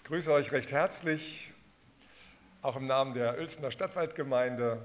grüße euch recht herzlich, auch im Namen der Uelzener Stadtwaldgemeinde.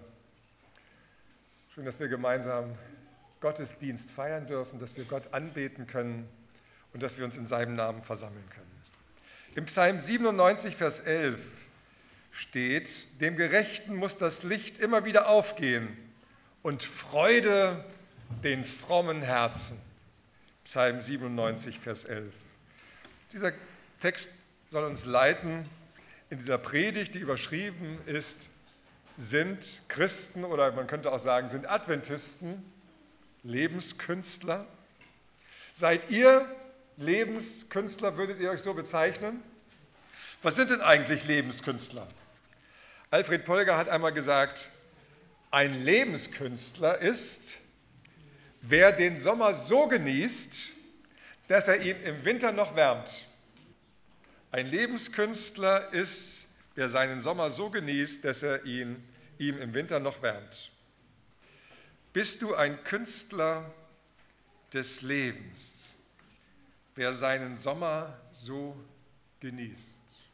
Schön, dass wir gemeinsam Gottesdienst feiern dürfen, dass wir Gott anbeten können und dass wir uns in seinem Namen versammeln können. Im Psalm 97, Vers 11 steht: Dem Gerechten muss das Licht immer wieder aufgehen und Freude den frommen Herzen. Psalm 97, Vers 11. Dieser Text soll uns leiten in dieser Predigt, die überschrieben ist: Sind Christen, oder man könnte auch sagen, sind Adventisten Lebenskünstler? Seid ihr Lebenskünstler, würdet ihr euch so bezeichnen? Was sind denn eigentlich Lebenskünstler? Alfred Polger hat einmal gesagt, ein Lebenskünstler ist, wer den Sommer so genießt, dass er ihn im Winter noch wärmt. Ein Lebenskünstler ist, wer seinen Sommer so genießt, dass er ihm im Winter noch wärmt. Bist du ein Künstler des Lebens, wer seinen Sommer so genießt?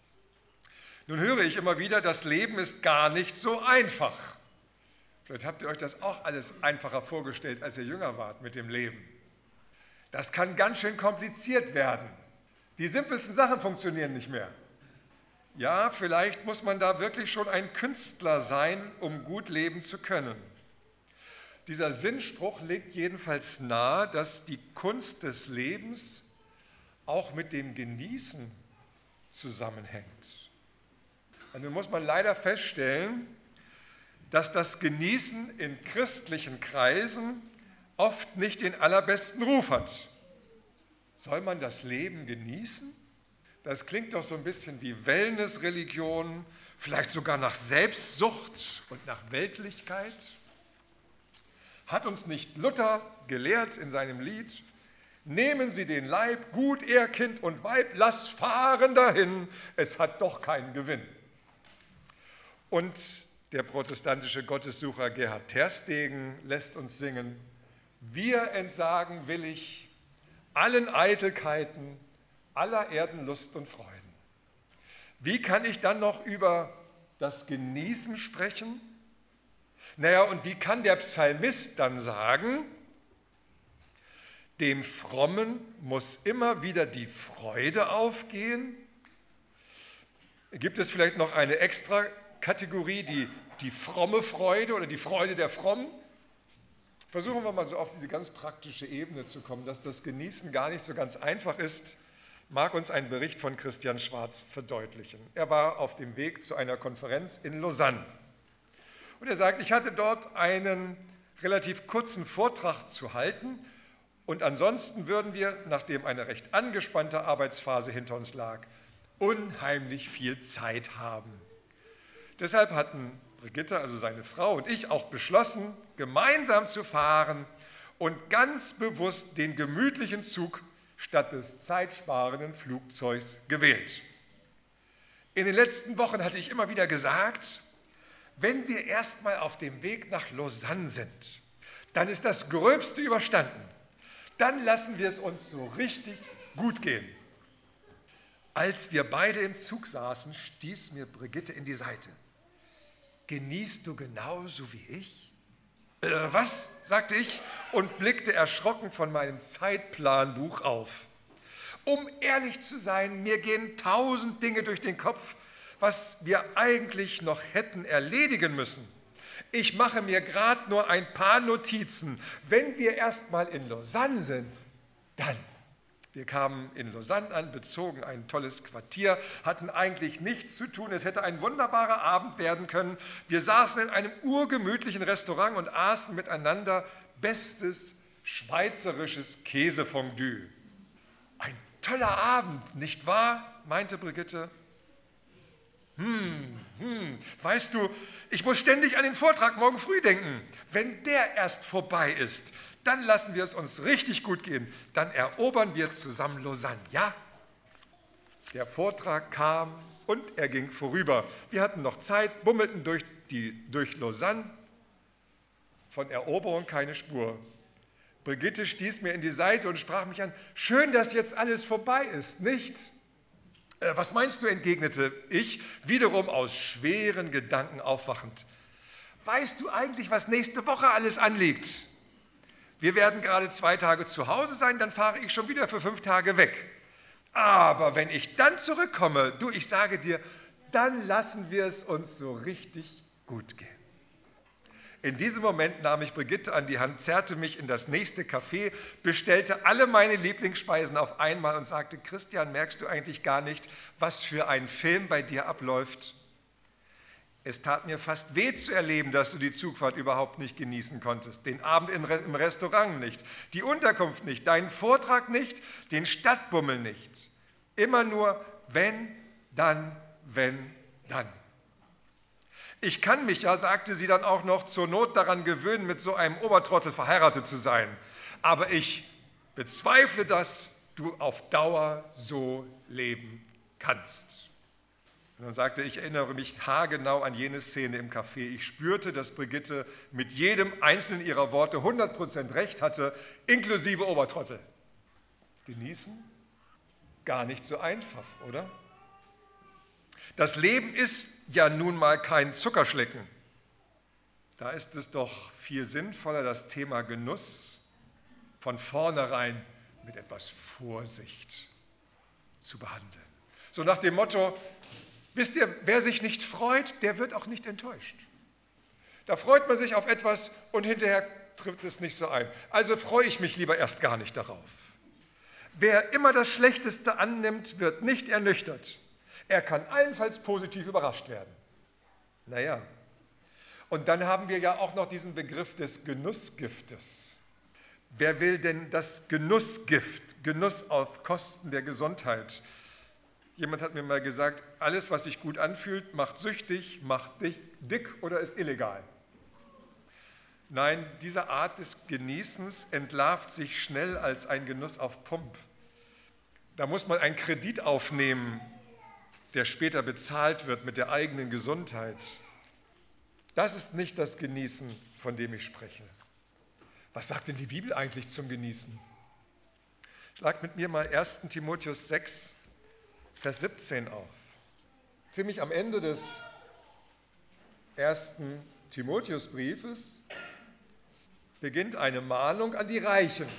Nun höre ich immer wieder, das Leben ist gar nicht so einfach. Vielleicht habt ihr euch das auch alles einfacher vorgestellt, als ihr jünger wart mit dem Leben. Das kann ganz schön kompliziert werden. Die simpelsten Sachen funktionieren nicht mehr. Ja, vielleicht muss man da wirklich schon ein Künstler sein, um gut leben zu können. Dieser Sinnspruch legt jedenfalls nahe, dass die Kunst des Lebens auch mit dem Genießen zusammenhängt. Und nun muss man leider feststellen, dass das Genießen in christlichen Kreisen oft nicht den allerbesten Ruf hat. Soll man das Leben genießen? Das klingt doch so ein bisschen wie Wellnessreligion, vielleicht sogar nach Selbstsucht und nach Weltlichkeit. Hat uns nicht Luther gelehrt in seinem Lied: Nehmen Sie den Leib, gut, er, Kind und Weib, lass fahren dahin, es hat doch keinen Gewinn. Und der protestantische Gottessucher Gerhard Terstegen lässt uns singen: Wir entsagen willig allen Eitelkeiten, aller Erdenlust und Freuden. Wie kann ich dann noch über das Genießen sprechen? Naja, und wie kann der Psalmist dann sagen, dem Frommen muss immer wieder die Freude aufgehen? Gibt es vielleicht noch eine extra Kategorie, die fromme Freude oder die Freude der Frommen? Versuchen wir mal so auf diese ganz praktische Ebene zu kommen, dass das Genießen gar nicht so ganz einfach ist, mag uns ein Bericht von Christian Schwarz verdeutlichen. Er war auf dem Weg zu einer Konferenz in Lausanne. Und er sagt, ich hatte dort einen relativ kurzen Vortrag zu halten und ansonsten würden wir, nachdem eine recht angespannte Arbeitsphase hinter uns lag, unheimlich viel Zeit haben. Deshalb hatten Brigitte, also seine Frau, und ich auch beschlossen, gemeinsam zu fahren und ganz bewusst den gemütlichen Zug statt des zeitsparenden Flugzeugs gewählt. In den letzten Wochen hatte ich immer wieder gesagt, wenn wir erstmal auf dem Weg nach Lausanne sind, dann ist das Gröbste überstanden. Dann lassen wir es uns so richtig gut gehen. Als wir beide im Zug saßen, stieß mir Brigitte in die Seite. Genießt du genauso wie ich? Was? Sagte ich und blickte erschrocken von meinem Zeitplanbuch auf. Um ehrlich zu sein, mir gehen 1000 Dinge durch den Kopf, was wir eigentlich noch hätten erledigen müssen. Ich mache mir gerade nur ein paar Notizen. Wenn wir erstmal in Lausanne sind, dann. Wir kamen in Lausanne an, bezogen ein tolles Quartier, hatten eigentlich nichts zu tun. Es hätte ein wunderbarer Abend werden können. Wir saßen in einem urgemütlichen Restaurant und aßen miteinander bestes schweizerisches Käsefondue. Ein toller Abend, nicht wahr? Meinte Brigitte. Weißt du, ich muss ständig an den Vortrag morgen früh denken. Wenn der erst vorbei ist, dann lassen wir es uns richtig gut gehen. Dann erobern wir zusammen Lausanne, ja? Der Vortrag kam und er ging vorüber. Wir hatten noch Zeit, bummelten durch Lausanne. Von Eroberung keine Spur. Brigitte stieß mir in die Seite und sprach mich an: Schön, dass jetzt alles vorbei ist, nicht? Was meinst du, entgegnete ich, wiederum aus schweren Gedanken aufwachend. Weißt du eigentlich, was nächste Woche alles anliegt? Wir werden gerade 2 Tage zu Hause sein, dann fahre ich schon wieder für 5 Tage weg. Aber wenn ich dann zurückkomme, du, ich sage dir, dann lassen wir es uns so richtig gut gehen. In diesem Moment nahm ich Brigitte an die Hand, zerrte mich in das nächste Café, bestellte alle meine Lieblingsspeisen auf einmal und sagte, Christian, merkst du eigentlich gar nicht, was für ein Film bei dir abläuft? Es tat mir fast weh zu erleben, dass du die Zugfahrt überhaupt nicht genießen konntest, den Abend im Restaurant nicht, die Unterkunft nicht, deinen Vortrag nicht, den Stadtbummel nicht. Immer nur wenn, dann, wenn, dann. Ich kann mich ja, sagte sie dann auch noch, zur Not daran gewöhnen, mit so einem Obertrottel verheiratet zu sein. Aber ich bezweifle, dass du auf Dauer so leben kannst. Und dann sagte ich, erinnere mich haargenau an jene Szene im Café. Ich spürte, dass Brigitte mit jedem einzelnen ihrer Worte 100% recht hatte, inklusive Obertrottel. Genießen? Gar nicht so einfach, oder? Das Leben ist ja nun mal kein Zuckerschlecken. Da ist es doch viel sinnvoller, das Thema Genuss von vornherein mit etwas Vorsicht zu behandeln. So nach dem Motto, wisst ihr, wer sich nicht freut, der wird auch nicht enttäuscht. Da freut man sich auf etwas und hinterher trifft es nicht so ein. Also freue ich mich lieber erst gar nicht darauf. Wer immer das Schlechteste annimmt, wird nicht ernüchtert. Er kann allenfalls positiv überrascht werden. Naja, und dann haben wir ja auch noch diesen Begriff des Genussgiftes. Wer will denn das Genussgift, Genuss auf Kosten der Gesundheit? Jemand hat mir mal gesagt, alles, was sich gut anfühlt, macht süchtig, macht dich dick oder ist illegal. Nein, diese Art des Genießens entlarvt sich schnell als ein Genuss auf Pump. Da muss man einen Kredit aufnehmen, der später bezahlt wird mit der eigenen Gesundheit. Das ist nicht das Genießen, von dem ich spreche. Was sagt denn die Bibel eigentlich zum Genießen? Schlag mit mir mal 1. Timotheus 6, Vers 17 auf. Ziemlich am Ende des 1. Timotheusbriefes beginnt eine Mahnung an die Reichen.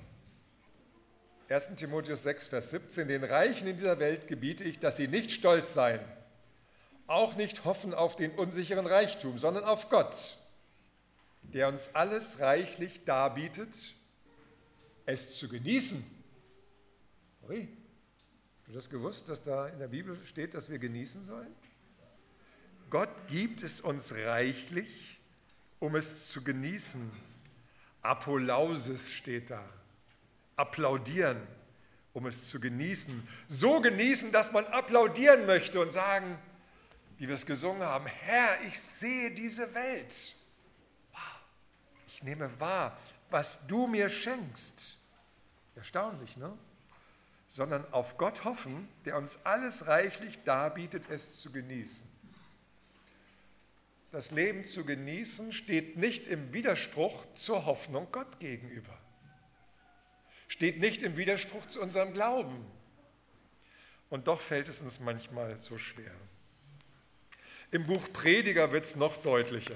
1. Timotheus 6, Vers 17, den Reichen in dieser Welt gebiete ich, dass sie nicht stolz seien, auch nicht hoffen auf den unsicheren Reichtum, sondern auf Gott, der uns alles reichlich darbietet, es zu genießen. Ui, hast du das gewusst, dass da in der Bibel steht, dass wir genießen sollen? Gott gibt es uns reichlich, um es zu genießen. Apolausis steht da. Applaudieren, um es zu genießen. So genießen, dass man applaudieren möchte und sagen, wie wir es gesungen haben, Herr, ich sehe diese Welt. Ich nehme wahr, was du mir schenkst. Erstaunlich, ne? Sondern auf Gott hoffen, der uns alles reichlich darbietet, es zu genießen. Das Leben zu genießen steht nicht im Widerspruch zur Hoffnung Gott gegenüber. Steht nicht im Widerspruch zu unserem Glauben. Und doch fällt es uns manchmal so schwer. Im Buch Prediger wird es noch deutlicher.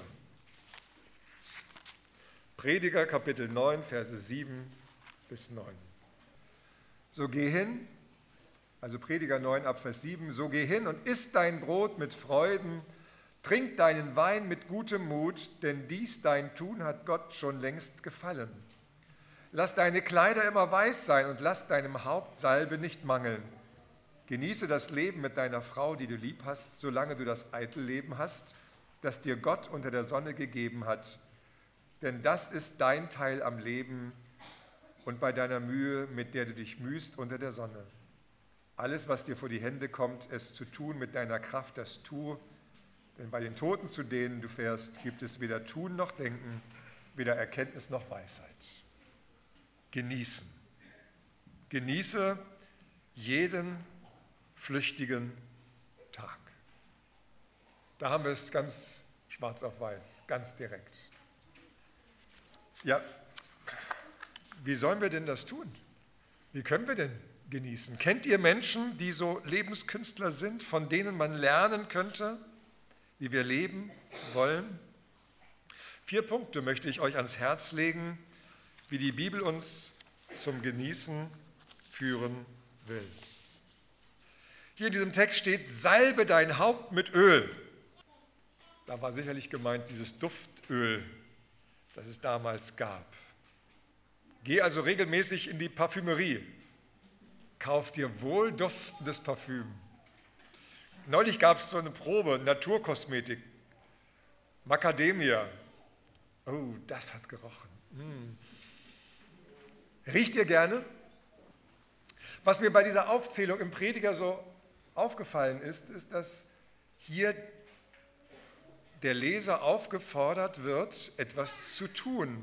Prediger Kapitel 9, Verse 7 bis 9. So geh hin, also Prediger 9 ab Vers 7, so geh hin und iss dein Brot mit Freuden, trink deinen Wein mit gutem Mut, denn dies dein Tun hat Gott schon längst gefallen. Lass deine Kleider immer weiß sein und lass deinem Haupt Salbe nicht mangeln. Genieße das Leben mit deiner Frau, die du lieb hast, solange du das Eitelleben hast, das dir Gott unter der Sonne gegeben hat. Denn das ist dein Teil am Leben und bei deiner Mühe, mit der du dich mühst unter der Sonne. Alles, was dir vor die Hände kommt, es zu tun mit deiner Kraft, das tu. Denn bei den Toten, zu denen du fährst, gibt es weder Tun noch Denken, weder Erkenntnis noch Weisheit. Genießen. Genieße jeden flüchtigen Tag. Da haben wir es ganz schwarz auf weiß, ganz direkt. Ja, wie sollen wir denn das tun? Wie können wir denn genießen. Kennt ihr Menschen, die so Lebenskünstler sind, von denen man lernen könnte, wie wir leben wollen? 4 Punkte möchte ich euch ans Herz legen, wie die Bibel uns zum Genießen führen will. Hier in diesem Text steht, salbe dein Haupt mit Öl. Da war sicherlich gemeint dieses Duftöl, das es damals gab. Geh also regelmäßig in die Parfümerie. Kauf dir wohlduftendes Parfüm. Neulich gab es so eine Probe, Naturkosmetik, Macadamia. Oh, das hat gerochen. Riecht ihr gerne? Was mir bei dieser Aufzählung im Prediger so aufgefallen ist, dass hier der Leser aufgefordert wird, etwas zu tun,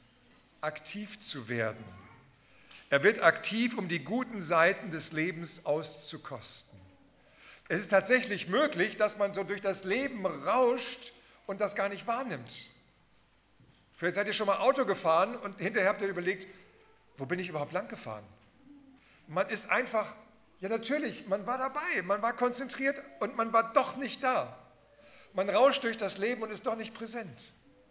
aktiv zu werden. Er wird aktiv, um die guten Seiten des Lebens auszukosten. Es ist tatsächlich möglich, dass man so durch das Leben rauscht und das gar nicht wahrnimmt. Vielleicht seid ihr schon mal Auto gefahren und hinterher habt ihr überlegt, wo bin ich überhaupt lang gefahren? Man ist einfach, ja natürlich, man war dabei, man war konzentriert und man war doch nicht da. Man rauscht durch das Leben und ist doch nicht präsent.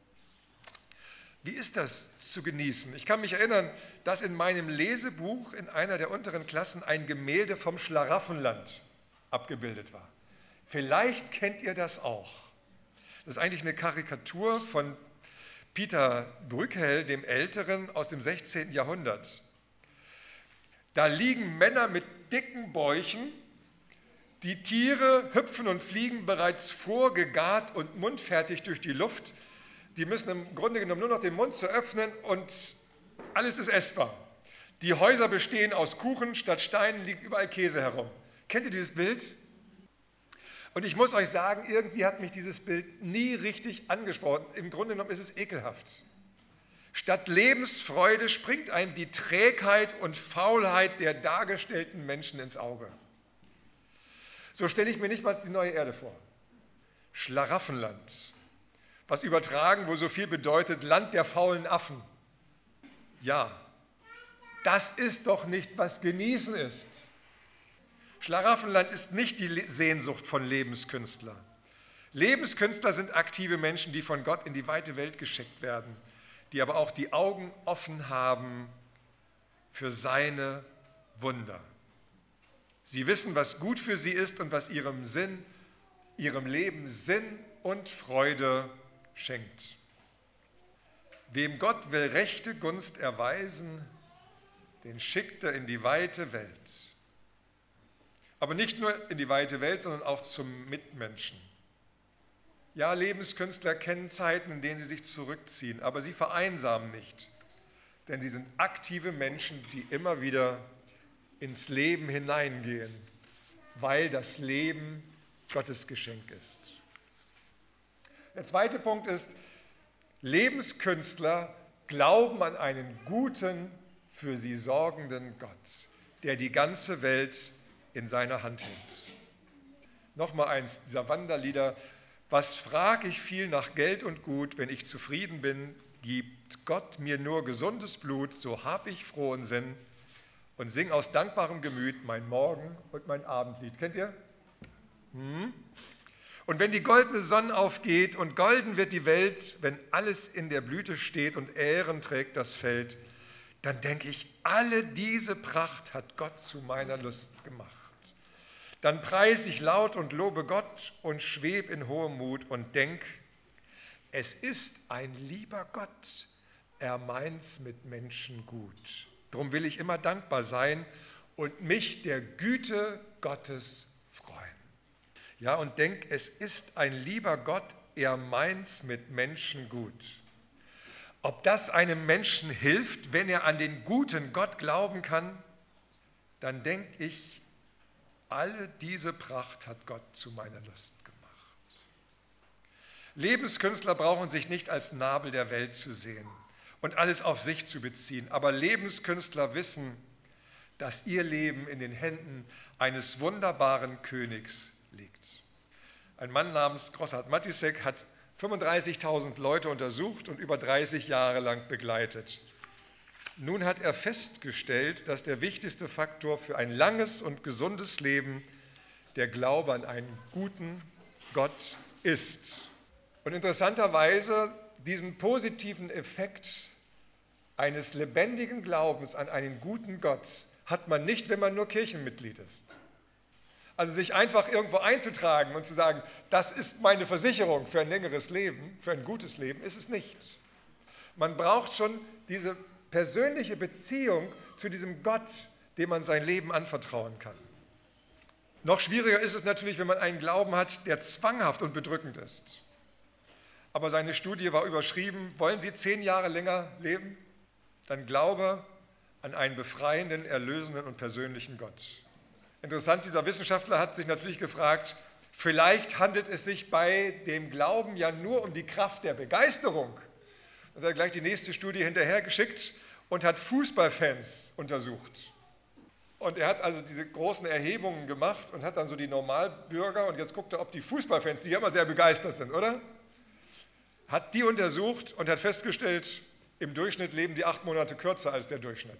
Wie ist das zu genießen? Ich kann mich erinnern, dass in meinem Lesebuch in einer der unteren Klassen ein Gemälde vom Schlaraffenland abgebildet war. Vielleicht kennt ihr das auch. Das ist eigentlich eine Karikatur von Pieter Brueghel, dem Älteren, aus dem 16. Jahrhundert. Da liegen Männer mit dicken Bäuchen, die Tiere hüpfen und fliegen bereits vorgegart und mundfertig durch die Luft. Die müssen im Grunde genommen nur noch den Mund zu öffnen und alles ist essbar. Die Häuser bestehen aus Kuchen, statt Steinen liegt überall Käse herum. Kennt ihr dieses Bild? Und ich muss euch sagen, irgendwie hat mich dieses Bild nie richtig angesprochen. Im Grunde genommen ist es ekelhaft. Statt Lebensfreude springt einem die Trägheit und Faulheit der dargestellten Menschen ins Auge. So stelle ich mir nicht mal die neue Erde vor. Schlaraffenland. Was übertragen wohl so viel bedeutet, Land der faulen Affen. Ja, das ist doch nicht, was genießen ist. Schlaraffenland ist nicht die Sehnsucht von Lebenskünstler. Lebenskünstler sind aktive Menschen, die von Gott in die weite Welt geschickt werden, die aber auch die Augen offen haben für seine Wunder. Sie wissen, was gut für sie ist und was ihrem Leben Sinn und Freude schenkt. Wem Gott will rechte Gunst erweisen, den schickt er in die weite Welt. Aber nicht nur in die weite Welt, sondern auch zum Mitmenschen. Ja, Lebenskünstler kennen Zeiten, in denen sie sich zurückziehen, aber sie vereinsamen nicht, denn sie sind aktive Menschen, die immer wieder ins Leben hineingehen, weil das Leben Gottes Geschenk ist. Der zweite Punkt ist, Lebenskünstler glauben an einen guten, für sie sorgenden Gott, der die ganze Welt in seiner Hand hält. Nochmal eins dieser Wanderlieder. Was frag ich viel nach Geld und Gut, wenn ich zufrieden bin, gibt Gott mir nur gesundes Blut, so hab ich frohen Sinn und sing aus dankbarem Gemüt mein Morgen- und mein Abendlied. Kennt ihr? Und wenn die goldene Sonne aufgeht und golden wird die Welt, wenn alles in der Blüte steht und Ähren trägt das Feld, dann denke ich, alle diese Pracht hat Gott zu meiner Lust gemacht. Dann preis ich laut und lobe Gott und schweb in hohem Mut und denk, es ist ein lieber Gott, er meint's mit Menschen gut. Drum will ich immer dankbar sein und mich der Güte Gottes freuen. Ja, und denk, es ist ein lieber Gott, er meint's mit Menschen gut. Ob das einem Menschen hilft, wenn er an den guten Gott glauben kann, dann denk ich, alle diese Pracht hat Gott zu meiner Lust gemacht. Lebenskünstler brauchen sich nicht als Nabel der Welt zu sehen und alles auf sich zu beziehen, aber Lebenskünstler wissen, dass ihr Leben in den Händen eines wunderbaren Königs liegt. Ein Mann namens Grossart Matisek hat 35.000 Leute untersucht und über 30 Jahre lang begleitet. Nun hat er festgestellt, dass der wichtigste Faktor für ein langes und gesundes Leben der Glaube an einen guten Gott ist. Und interessanterweise, diesen positiven Effekt eines lebendigen Glaubens an einen guten Gott hat man nicht, wenn man nur Kirchenmitglied ist. Also sich einfach irgendwo einzutragen und zu sagen, das ist meine Versicherung für ein längeres Leben, für ein gutes Leben, ist es nicht. Man braucht schon diese persönliche Beziehung zu diesem Gott, dem man sein Leben anvertrauen kann. Noch schwieriger ist es natürlich, wenn man einen Glauben hat, der zwanghaft und bedrückend ist. Aber seine Studie war überschrieben, wollen Sie 10 Jahre länger leben? Dann glaube an einen befreienden, erlösenden und persönlichen Gott. Interessant, dieser Wissenschaftler hat sich natürlich gefragt, vielleicht handelt es sich bei dem Glauben ja nur um die Kraft der Begeisterung. Und er hat gleich die nächste Studie hinterhergeschickt und hat Fußballfans untersucht. Und er hat also diese großen Erhebungen gemacht und hat dann so die Normalbürger, und jetzt guckt er, ob die Fußballfans, die ja immer sehr begeistert sind, oder? Hat die untersucht und hat festgestellt, im Durchschnitt leben die 8 Monate kürzer als der Durchschnitt.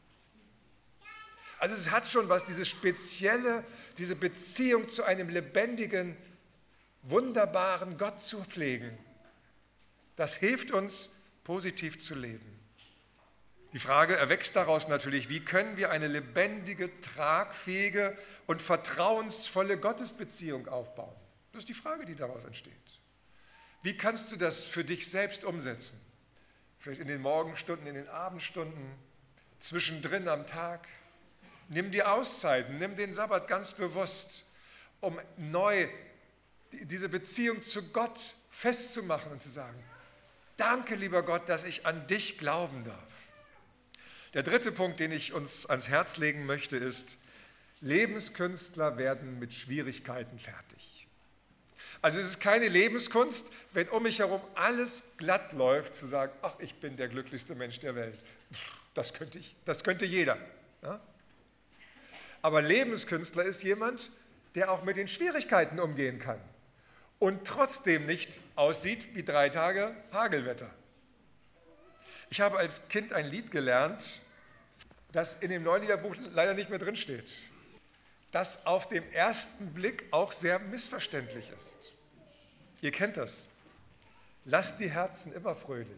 Also es hat schon was, diese spezielle, diese Beziehung zu einem lebendigen, wunderbaren Gott zu pflegen. Das hilft uns, positiv zu leben. Die Frage erwächst daraus natürlich, wie können wir eine lebendige, tragfähige und vertrauensvolle Gottesbeziehung aufbauen? Das ist die Frage, die daraus entsteht. Wie kannst du das für dich selbst umsetzen? Vielleicht in den Morgenstunden, in den Abendstunden, zwischendrin am Tag. Nimm dir Auszeiten, nimm den Sabbat ganz bewusst, um neu diese Beziehung zu Gott festzumachen und zu sagen, danke, lieber Gott, dass ich an dich glauben darf. Der dritte Punkt, den ich uns ans Herz legen möchte, ist, Lebenskünstler werden mit Schwierigkeiten fertig. Also es ist keine Lebenskunst, wenn um mich herum alles glatt läuft, zu sagen, ach, ich bin der glücklichste Mensch der Welt. Das könnte jeder. Ja? Aber Lebenskünstler ist jemand, der auch mit den Schwierigkeiten umgehen kann und trotzdem nicht aussieht wie 3 Tage Hagelwetter. Ich habe als Kind ein Lied gelernt, das in dem Neuliederbuch leider nicht mehr drinsteht, das auf den ersten Blick auch sehr missverständlich ist. Ihr kennt das. Lasst die Herzen immer fröhlich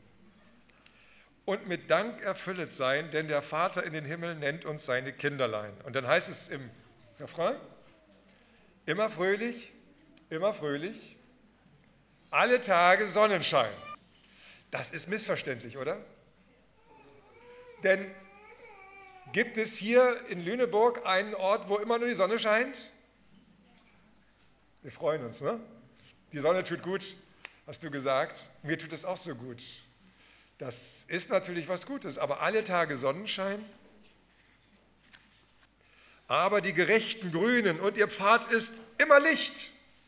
und mit Dank erfüllet sein, denn der Vater in den Himmel nennt uns seine Kinderlein. Und dann heißt es im Refrain, immer fröhlich, alle Tage Sonnenschein. Das ist missverständlich, oder? Denn gibt es hier in Lüneburg einen Ort, wo immer nur die Sonne scheint? Wir freuen uns, ne? Die Sonne tut gut, hast du gesagt. Mir tut es auch so gut. Das ist natürlich was Gutes, aber alle Tage Sonnenschein. Aber die Gerechten grünen und ihr Pfad ist immer Licht.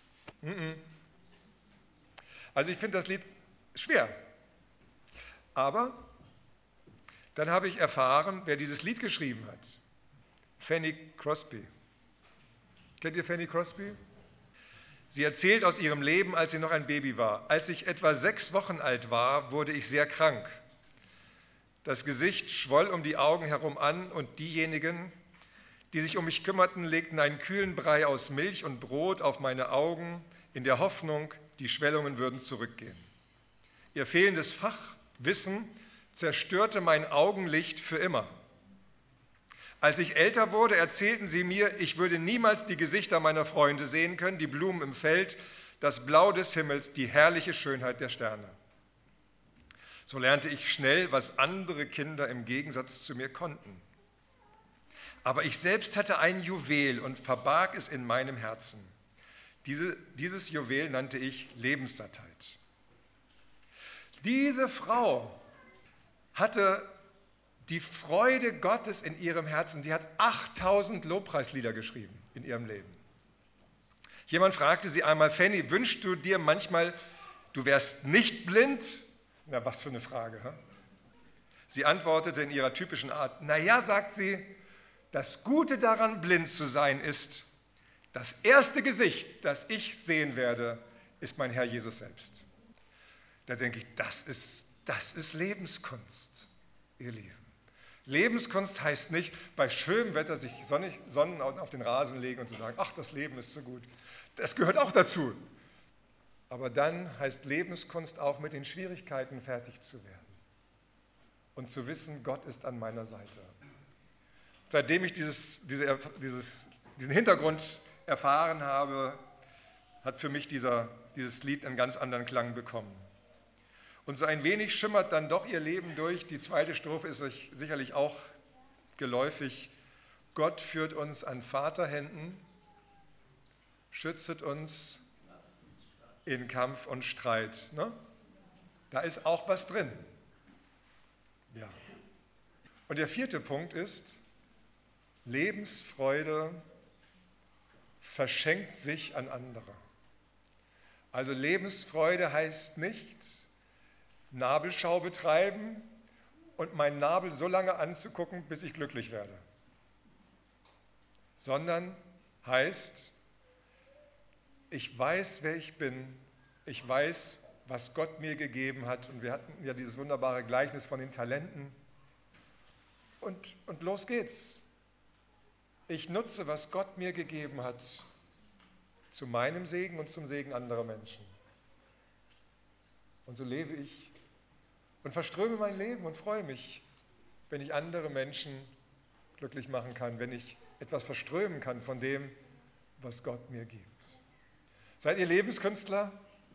Also ich finde das Lied schwer. Aber dann habe ich erfahren, wer dieses Lied geschrieben hat. Fanny Crosby. Kennt ihr Fanny Crosby? Sie erzählt aus ihrem Leben, als sie noch ein Baby war. Als ich etwa 6 Wochen alt war, wurde ich sehr krank. Das Gesicht schwoll um die Augen herum an und diejenigen, die sich um mich kümmerten, legten einen kühlen Brei aus Milch und Brot auf meine Augen, in der Hoffnung, die Schwellungen würden zurückgehen. Ihr fehlendes Fachwissen zerstörte mein Augenlicht für immer. Als ich älter wurde, erzählten sie mir, ich würde niemals die Gesichter meiner Freunde sehen können, die Blumen im Feld, das Blau des Himmels, die herrliche Schönheit der Sterne. So lernte ich schnell, was andere Kinder im Gegensatz zu mir konnten. Aber ich selbst hatte ein Juwel und verbarg es in meinem Herzen. Dieses Juwel nannte ich Lebenssattheit. Diese Frau hatte die Freude Gottes in ihrem Herzen. Die hat 8000 Lobpreislieder geschrieben in ihrem Leben. Jemand fragte sie einmal, Fanny, wünschst du dir manchmal, du wärst nicht blind? Na, was für eine Frage. Hm? Sie antwortete in ihrer typischen Art, naja, sagt sie, das Gute daran, blind zu sein, ist, das erste Gesicht, das ich sehen werde, ist mein Herr Jesus selbst. Da denke ich, das ist Lebenskunst. ihr Lieben. Lebenskunst heißt nicht, bei schönem Wetter sich sonnen auf den Rasen legen und zu sagen, ach, das Leben ist so gut. Das gehört auch dazu. Aber dann heißt Lebenskunst auch, mit den Schwierigkeiten fertig zu werden und zu wissen, Gott ist an meiner Seite. Seitdem ich diesen Hintergrund erfahren habe, hat für mich dieses Lied einen ganz anderen Klang bekommen. Und so ein wenig schimmert dann doch ihr Leben durch. Die zweite Strophe ist euch sicherlich auch geläufig. Gott führt uns an Vaterhänden, schützt uns in Kampf und Streit. Ne? Da ist auch was drin. Ja. Und der vierte Punkt ist, Lebensfreude verschenkt sich an andere. Also Lebensfreude heißt nicht, Nabelschau betreiben und meinen Nabel so lange anzugucken, bis ich glücklich werde. Sondern heißt, ich weiß, wer ich bin, ich weiß, was Gott mir gegeben hat. Und wir hatten ja dieses wunderbare Gleichnis von den Talenten. Und los geht's. Ich nutze, was Gott mir gegeben hat, zu meinem Segen und zum Segen anderer Menschen. Und so lebe ich und verströme mein Leben und freue mich, wenn ich andere Menschen glücklich machen kann, wenn ich etwas verströmen kann von dem, was Gott mir gibt. Seid ihr Lebenskünstler?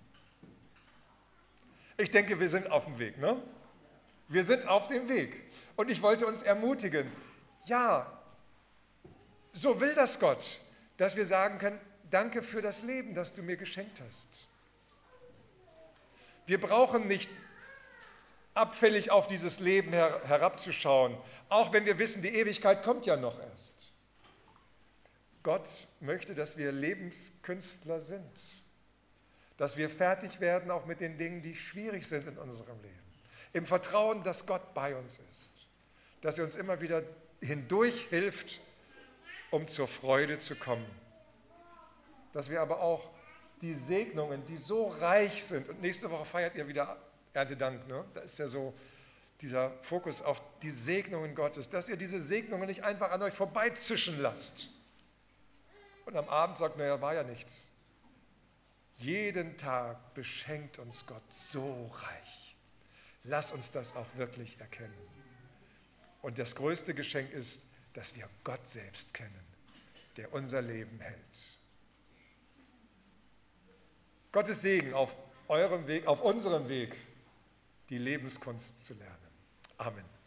Ich denke, wir sind auf dem Weg, ne? Wir sind auf dem Weg. Und ich wollte uns ermutigen, ja, so will das Gott, dass wir sagen können, danke für das Leben, das du mir geschenkt hast. Wir brauchen nicht abfällig auf dieses Leben herabzuschauen, auch wenn wir wissen, die Ewigkeit kommt ja noch erst. Gott möchte, dass wir Lebenskünstler sind, dass wir fertig werden auch mit den Dingen, die schwierig sind in unserem Leben, im Vertrauen, dass Gott bei uns ist, dass er uns immer wieder hindurch hilft, um zur Freude zu kommen, dass wir aber auch die Segnungen, die so reich sind, und nächste Woche feiert ihr wieder Erntedank, ne? Da ist ja so dieser Fokus auf die Segnungen Gottes, dass ihr diese Segnungen nicht einfach an euch vorbeizischen lasst und am Abend sagt, naja, war ja nichts. Jeden Tag beschenkt uns Gott so reich. Lass uns das auch wirklich erkennen. Und das größte Geschenk ist, dass wir Gott selbst kennen, der unser Leben hält. Gottes Segen auf eurem Weg, auf unserem Weg, die Lebenskunst zu lernen. Amen.